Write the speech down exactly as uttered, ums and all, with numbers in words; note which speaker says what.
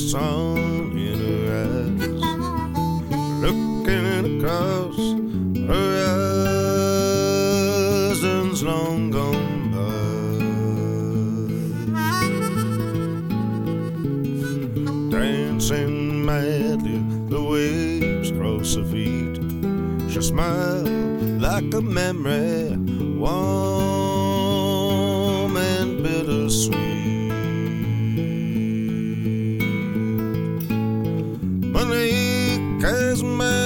Speaker 1: song in her eyes, looking across horizons long gone by. Dancing madly, the waves cross her feet. She smiled like a memory, warm and bittersweet. Monique has my